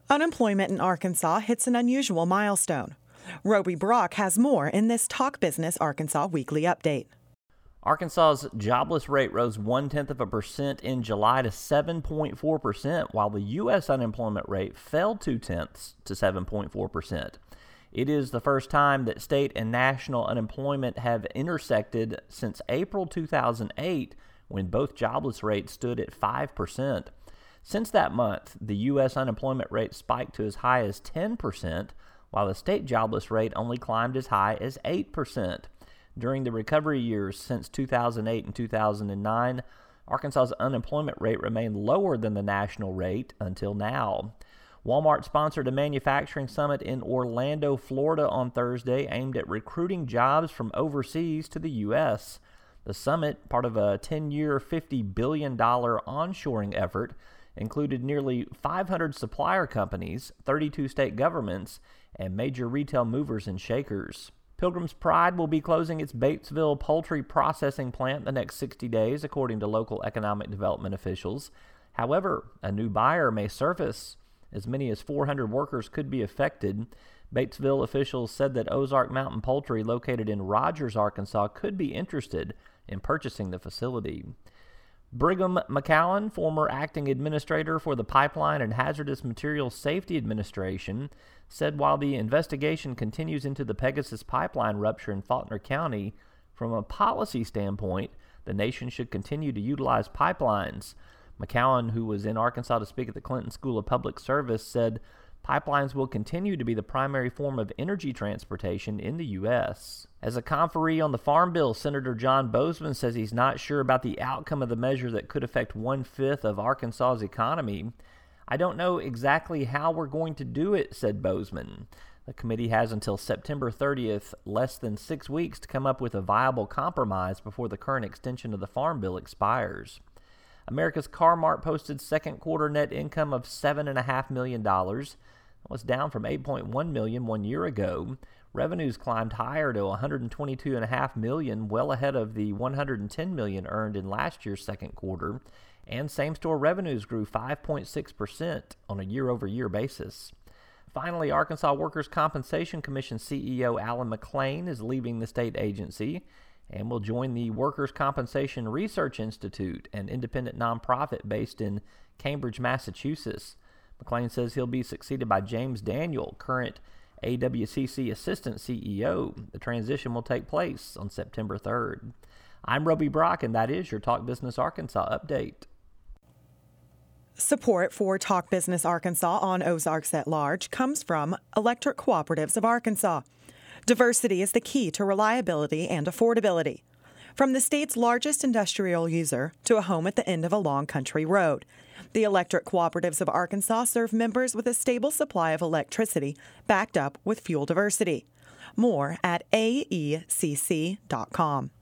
Unemployment in Arkansas hits an unusual milestone. Roby Brock has more in this Talk Business Arkansas weekly update. Arkansas's jobless rate rose 0.1% in July to 7.4%, while the U.S. unemployment rate fell 0.2 to 7.4%. It is the first time that state and national unemployment have intersected since April 2008, when both jobless rates stood at 5%. Since that month, the U.S. unemployment rate spiked to as high as 10%, while the state jobless rate only climbed as high as 8%. During the recovery years since 2008 and 2009, Arkansas's unemployment rate remained lower than the national rate until now. Walmart sponsored a manufacturing summit in Orlando, Florida on Thursday aimed at recruiting jobs from overseas to the U.S. The summit, part of a 10-year, $50 billion onshoring effort, included nearly 500 supplier companies, 32 state governments, and major retail movers and shakers. Pilgrim's Pride will be closing its Batesville poultry processing plant the next 60 days, according to local economic development officials. However, a new buyer may surface. As many as 400 workers could be affected. Batesville officials said that Ozark Mountain Poultry, located in Rogers, Arkansas, could be interested in purchasing the facility. Brigham McCallum, former acting administrator for the Pipeline and Hazardous Materials Safety Administration, said while the investigation continues into the Pegasus pipeline rupture in Faulkner County, from a policy standpoint, the nation should continue to utilize pipelines. McCallum, who was in Arkansas to speak at the Clinton School of Public Service, said pipelines will continue to be the primary form of energy transportation in the U.S. As a conferee on the Farm Bill, Senator John Boozman says he's not sure about the outcome of the measure that could affect 1/5 of Arkansas's economy. "I don't know exactly how we're going to do it," said Boozman. The committee has until September 30th, less than 6 weeks, to come up with a viable compromise before the current extension of the Farm Bill expires. America's Car-Mart posted second quarter net income of $7.5 million. That was down from $8.1 million 1 year ago. Revenues climbed higher to $122.5 million, well ahead of the $110 million earned in last year's second quarter, and same-store revenues grew 5.6% on a year-over-year basis. Finally, Arkansas Workers' Compensation Commission CEO Alan McClain is leaving the state agency and will join the Workers' Compensation Research Institute, an independent nonprofit based in Cambridge, Massachusetts. McClain says he'll be succeeded by James Daniel, current AWCC Assistant CEO. The transition will take place on September 3rd. I'm Roby Brock, and that is your Talk Business Arkansas update. Support for Talk Business Arkansas on Ozarks at Large comes from Electric Cooperatives of Arkansas. Diversity is the key to reliability and affordability. From the state's largest industrial user to a home at the end of a long country road, the Electric Cooperatives of Arkansas serve members with a stable supply of electricity backed up with fuel diversity. More at aecc.com.